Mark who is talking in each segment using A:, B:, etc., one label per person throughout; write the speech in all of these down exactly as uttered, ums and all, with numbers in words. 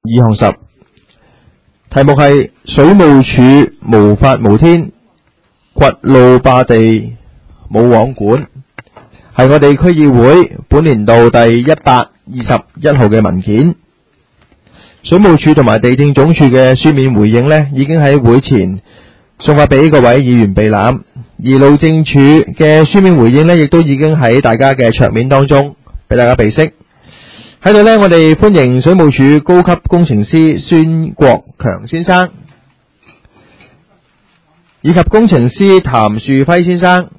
A: 二項十，題目係水務署無法無天，掘路霸地冇網管，係我哋區議會本年度第一百二十一號嘅文件。水務署同埋地政總署嘅書面回應呢，已經喺會前送發俾各位議員備覽，而路政署嘅書面回應呢，亦都已經喺大家嘅桌面當中俾大家備悉。喺度呢，我哋歡迎水務署高級工程師孫國強先生，以及工程師譚樹輝先生，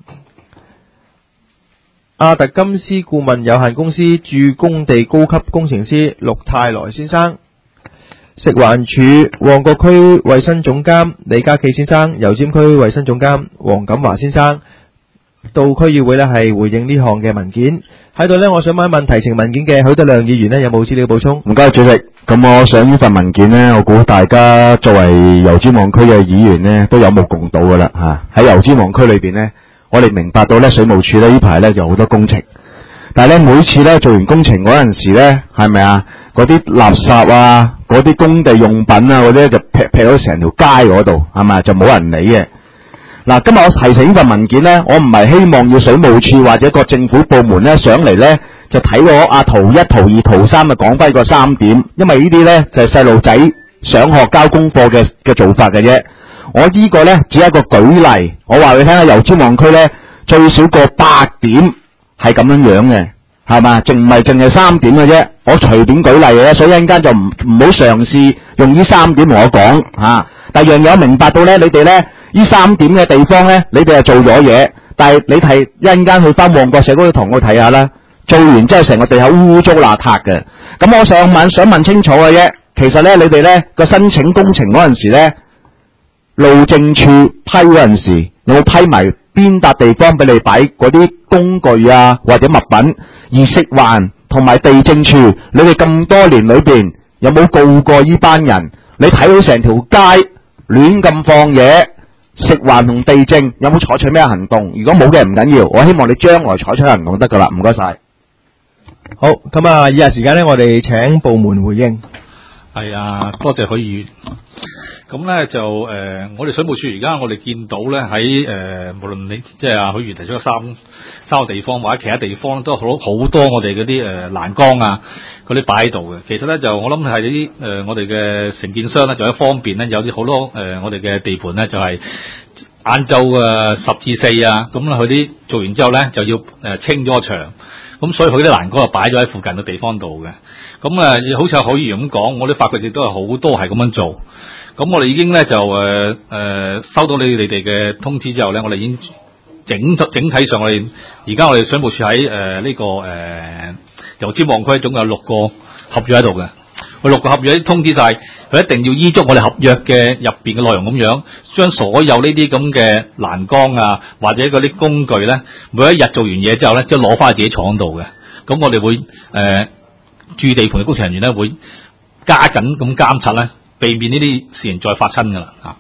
A: 亞特金斯顧問有限公司駐工地高級工程師陸泰來先生，食環署旺角區衛生總監李家企先生，油尖區衛生總監黃錦華先生到區議會呢係回應呢項嘅文件。喺度呢，我想問一問提呈文件嘅許德亮議員呢，有冇資料補充？
B: 唔該，主席。咁我想呢份文件呢，我估大家作為油尖旺區嘅議員呢，都有目共睹噶啦吓。喺油尖旺區裏邊呢，我哋明白到呢，水務署呢呢排呢就好多工程，但係呢，每次呢做完工程嗰陣時呢，係咪啊？嗰啲垃圾啊，嗰啲工地用品啊，嗰啲就劈劈咗成條街嗰度，係咪？就冇人理嘅。嗱，今日我提呈呢份文件呢，我唔係希望要水務署或者個政府部門呢上嚟呢，就睇我啊圖一、圖二、圖三啊講翻個三點，因為呢啲呢就係細路仔上學交功課嘅嘅做法嘅啫。我呢個呢只係一個舉例，我話你聽下，油尖旺區呢最少過八點係咁樣樣嘅，係嘛？淨唔係淨係三點嘅啫。我隨便舉例嘅，所以一陣間就唔唔好嘗試用呢三點同我講吓。第二樣嘢我明白到呢，你哋呢。呢三點嘅地方呢，你哋係做咗嘢，但係你睇一陣間去翻旺角社區堂我睇下啦，做完之後成個地下污糟邋遢嘅。咁我上問想問清楚嘅啫，其實呢，你哋呢個申請工程嗰陣時呢，路政處批嗰陣時有冇批埋邊笪地方俾你擺嗰啲工具啊或者物品？而食環同埋地政處，你哋咁多年裏邊有冇告過呢班人？你睇到成條街亂咁放嘢？食環同地政有冇採取咩行動？如果冇嘅唔緊要，我希望你將來採取行動得噶啦。唔該晒。
A: 好，咁啊，以下時間呢，我哋請部門回應。
C: 係啊，多謝許議員。咁咧就誒、呃，我哋水務署而家我哋見到咧喺誒，無論你即係啊許議員提出嘅三三個地方或者其他地方都好好多我哋嗰啲誒欄杆啊嗰啲擺喺度嘅。其實咧就我諗係啲誒我哋嘅承建商咧，就一方面咧有啲好多誒、呃、我哋嘅地盤咧就係晏晝嘅十至四啊，咁佢啲做完之後咧就要誒、呃、清咗個場，咁所以佢啲欄杆就擺咗喺附近嘅地方度嘅。咁誒、呃、好似許議員咁講，我哋發覺亦都係好多係咁樣做。咁我哋已經咧就誒誒、呃、收到你你哋嘅通知之後咧，我哋已經整整體上我哋而家我哋水務署喺誒呢個誒油尖旺區總共有六個合約喺度嘅。佢六個合約通知晒，佢一定要依足我哋合約嘅入邊嘅內容咁樣，將所有呢啲咁嘅欄杆啊或者嗰啲工具咧，每一日做完嘢之後咧，即係攞翻喺自己廠度嘅。咁我哋會誒、呃、駐地盤嘅工程人員咧會加緊咁監察咧，避免呢啲事情再發生噶啦吓。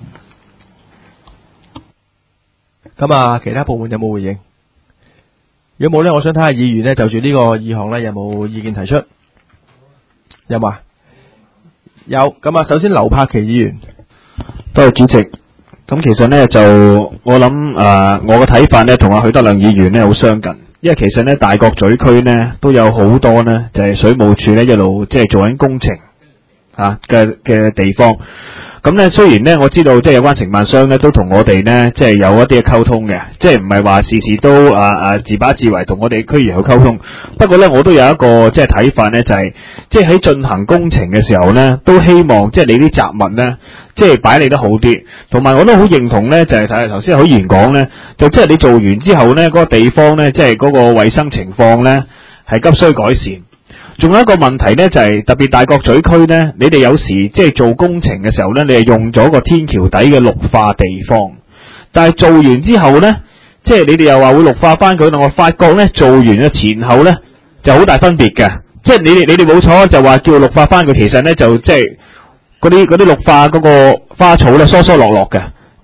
A: 咁啊，其他部門有冇回應？如果冇咧，我想睇下議員咧就住呢個議項咧有冇意見提出？有冇啊？有。咁啊，首先劉柏祺議員。
B: 多謝主席。咁其實呢，就我諗誒、呃，我嘅睇法呢同阿許德亮議員呢好相近，因為其實呢大角咀區呢都有好多呢就係、是、水務署呢一路即係做緊工程。啊嘅嘅地方，咁咧雖然咧我知道即係有關承辦商咧都同我哋咧即係有一啲嘅溝通嘅，即係唔係話事事都啊啊自把自為同我哋區議員去溝通。不過咧我都有一個即係睇法咧，就係即係喺進行工程嘅時候咧，都希望即係你啲雜物咧即係擺理得好啲。同埋我都好認同咧，就係睇頭先許議員講咧，就即係你做完之後咧，嗰個地方咧即係嗰個衛生情況咧係急需改善。仲有一個問題咧，就係、是、特別大角咀區咧，你哋有時即係做工程嘅時候咧，你係用咗個天橋底嘅綠化地方，但係做完之後咧，即係你哋又話會綠化翻佢，但我發覺咧做完嘅前後咧就好大分別嘅，即係你哋你哋冇錯就話叫綠化翻佢，其實咧就即係嗰啲嗰啲綠化嗰個花草咧疏疏落落嘅，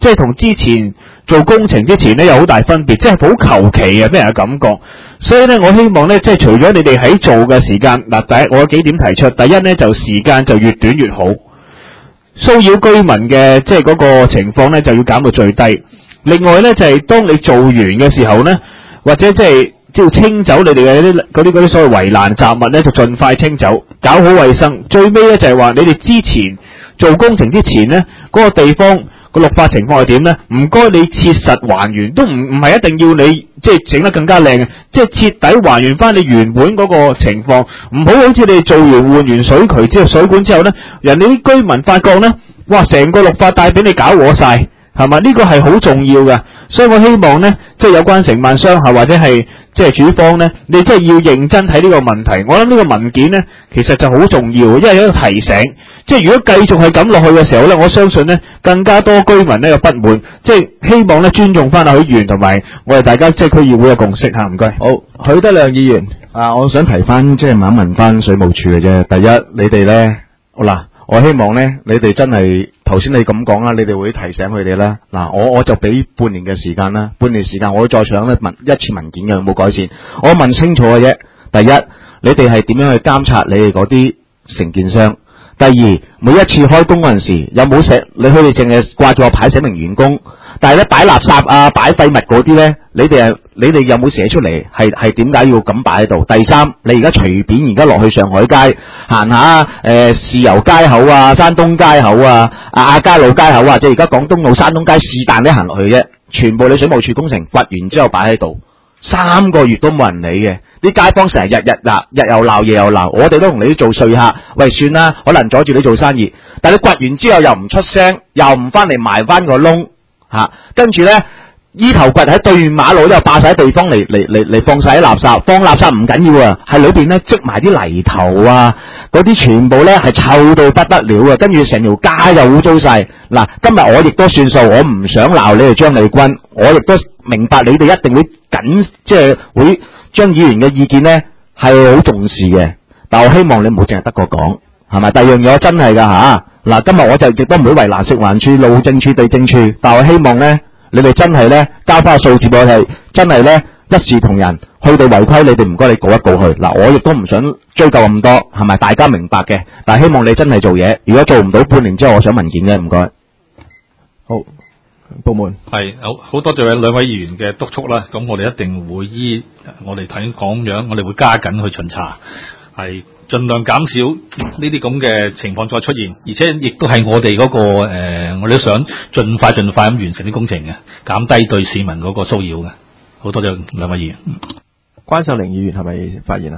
D: 即係同之前做工程之前咧有好大分別，即係好求其啊，俾人嘅感覺。所以咧，我希望咧，即係除咗你哋喺做嘅時間，嗱，第一我有幾點提出，第一咧就時間就越短越好，騷擾居民嘅即係嗰個情況咧就要減到最低。另外咧就係、是、當你做完嘅時候咧，或者即係即係清走你哋嘅啲嗰啲嗰啲所謂圍欄雜物咧，就盡快清走，搞好衛生。最尾咧就係、是、話你哋之前做工程之前咧，嗰、那個地方個綠化情況係點咧？唔該你切實還原，都唔唔係一定要你即係整得更加靚嘅，即係徹底還原翻你原本嗰個情況，唔好好似你做完換完水渠之後水管之後咧，人哋啲居民發覺咧，哇，成個綠化帶俾你搞和晒。係嘛？呢、這個係好重要嘅，所以我希望呢，即係有關承辦商或者係即係主方呢，你真係要認真睇呢個問題。我諗呢個文件呢，其實就好重要，因為有一個提醒。即係如果繼續係咁落去嘅時候呢，我相信呢，更加多居民呢有不滿。即係希望呢，尊重翻阿許議員同埋我哋大家即係區議會嘅共識嚇。唔該。
A: 好，許德亮議員
B: 啊，我想提翻即係問一問翻水務署嘅啫。第一，你哋呢，好啦。我希望咧，你哋真係頭先你咁講啦，你哋會提醒佢哋啦。嗱，我我就俾半年嘅時間啦，半年時間我會再上咧文一次文件嘅，有冇改善？我問清楚嘅啫。第一，你哋係點樣去監察你哋嗰啲承建商？第二，每一次開工嗰陣時，有冇寫？你佢哋淨係掛住個牌寫明員工，但係咧擺垃圾啊、擺廢物嗰啲咧，你哋係你哋有冇寫出嚟？係係點解要咁擺喺度？第三，你而家隨便而家落去上海街行下，誒、呃、豉油街口啊、山東街口啊、亞皆老街口啊，即係而家廣東路山東街是但你行落去啫，全部你水務署工程掘完之後擺喺度，三個月都冇人理嘅。啲街坊成日日日鬧，日又鬧，夜又鬧，我哋都同你做說客，喂，算啦，可能阻住你做生意，但係你掘完之後又唔出聲，又唔翻嚟埋翻個窿，吓、啊，跟住咧依頭掘喺對面馬路都有霸晒地方嚟嚟嚟嚟放晒啲垃圾，放垃圾唔緊要啊，係裏邊咧積埋啲泥頭啊，嗰啲全部咧係臭到不得了啊，跟住成條街又污糟晒。嗱，今日我亦都算數，我唔想鬧你哋張麗君，我亦都明白你哋一定會緊，即係會。將議員嘅意見咧係好重視嘅，但我希望你唔好淨係得個講，係咪？第二樣嘢我真係㗎吓，嗱，今日我就亦都唔會為難食環署、路政署、地政處，但我希望咧，你哋真係咧交翻個數字俾我哋，真係咧一視同仁，去到違規你哋唔該你告一告去。嗱，我亦都唔想追究咁多，係咪？大家明白嘅，但係希望你真係做嘢，如果做唔到半年之後，我想文件嘅，唔該。
A: 好。部門
C: 係好好多謝兩位議員嘅督促啦，咁我哋一定會依我哋睇講樣，我哋會加緊去巡查，係盡量減少呢啲咁嘅情況再出現，而且亦都係我哋嗰、那個誒、呃，我哋都想盡快盡快咁完成啲工程嘅，減低對市民嗰個騷擾嘅。好多謝兩位議員。
A: 關秀玲議員係咪發言啊？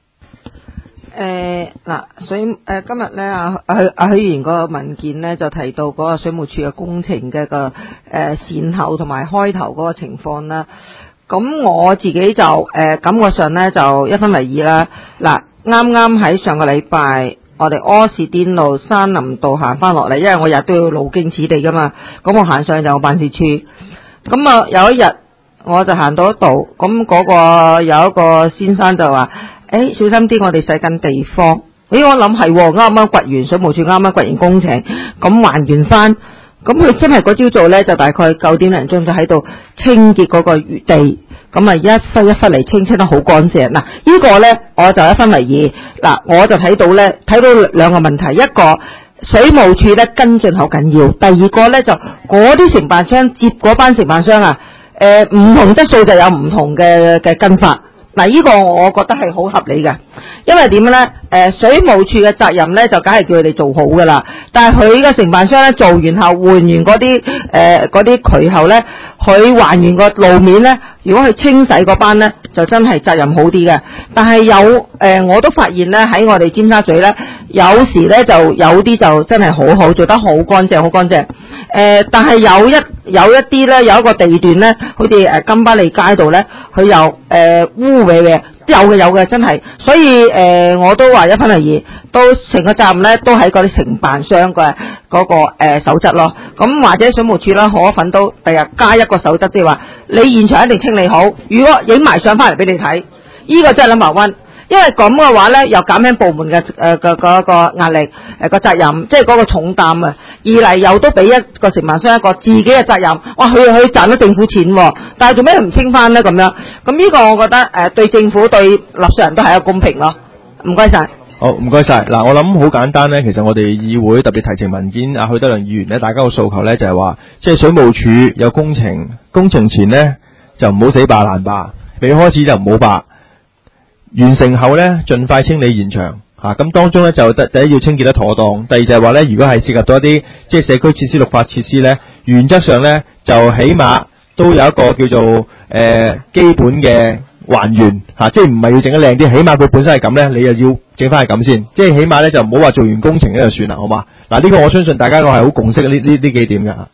E: 誒嗱，所以誒今日咧啊阿阿許議員個文件咧就提到嗰個水務署嘅工程嘅個誒善後同埋開頭嗰個情況啦。咁我自己就誒、呃、感覺上咧就一分為二啦。嗱，啱啱喺上個禮拜，我哋柯士甸路山林道行翻落嚟，因為我日都要路經此地噶嘛。咁我行上去就我辦事處。咁啊有一日我就行到一度，咁嗰個有一個先生就話。誒、欸，小心啲，我哋使緊地方。咦，我諗係啱啱掘完水務署，啱啱掘完工程，咁還原翻。咁佢真係嗰朝早咧，就大概九點零鐘就喺度清潔嗰個餘地，咁啊一忽一忽嚟清，清得好乾淨。嗱，呢個咧我就一分為二。嗱，我就睇到咧，睇到兩個問題，一個水務署咧跟進好緊要，第二個咧就嗰啲承辦商接嗰班承辦商啊，誒、呃、唔同質素就有唔同嘅嘅跟法。嗱，呢個我覺得係好合理嘅，因為點咧？誒、呃，水務署嘅責任咧就梗係叫佢哋做好噶啦，但係佢嘅承辦商咧做完後換完嗰啲誒嗰啲渠後咧，佢還原個路面咧，如果佢清洗嗰班咧，就真係責任好啲嘅。但係有誒、呃，我都發現咧喺我哋尖沙咀咧，有時咧就有啲就真係好好做得好乾淨，好乾淨。誒、呃，但係有一有一啲咧，有一個地段咧，好似誒金巴利街道咧，佢又誒污穢嘅，有嘅有嘅真係。所以誒、呃，我都話一分為二，都成個責任咧都喺嗰啲承辦商嘅嗰個誒、呃、守則咯。咁或者水務署啦，可份都第日加一個守則，即係話你現場一定清理好，如果影埋相翻嚟俾你睇，呢、這個真係 number one。 因為咁嘅話咧，又減輕部門嘅誒嘅嗰個壓力誒、呃、個責任，即係嗰個重擔啊。二嚟又都俾一個承辦商一個自己嘅責任，哇！佢佢賺咗政府錢、哦，但係做咩唔清翻咧？咁樣咁呢個我覺得誒、呃、對政府對納稅人都係一個公平咯。唔該晒。
A: 好，唔該晒。嗱，我諗好簡單咧，其實我哋議會特別提呈文件，阿許德良議員咧，大家個訴求咧就係話，即係水務署有工程，工程前咧就唔好死罷爛罷，未開始就唔好罷，完成後咧盡快清理現場嚇。咁、啊、當中咧就第第一要清潔得妥當，第二就係話咧，如果係涉及到一啲即係社區設施、綠化設施咧，原則上咧就起碼都有一個叫做誒、呃、基本嘅還原嚇、啊，即係唔係要整得靚啲，起碼佢本身係咁咧，你又要整翻係咁先，即係起碼咧就唔好話做完工程咧就算啦，好嘛？嗱、啊，呢、這個我相信大家個係好共識呢呢呢幾點嘅嚇。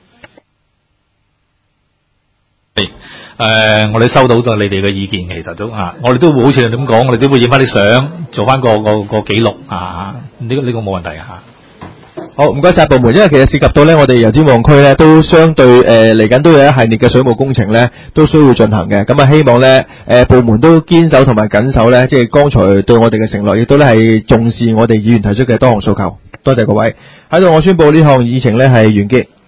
C: 誒、呃，我哋收到咗你哋嘅意見，其實都啊，我哋都會好似你咁講，我哋都會影翻啲相，做翻個個個記錄啊，呢、這個呢、這個冇問題嘅嚇。
A: 好，唔該晒部門，因為其實涉及到咧，我哋油尖旺區咧都相對誒嚟緊都有一系列嘅水務工程咧，都需要進行嘅。咁啊，希望咧誒、呃、部門都堅守同埋緊守咧，即係剛才對我哋嘅承諾，亦都咧係重視我哋議員提出嘅多項訴求。多謝各位，喺度我宣布呢項議程咧係完結。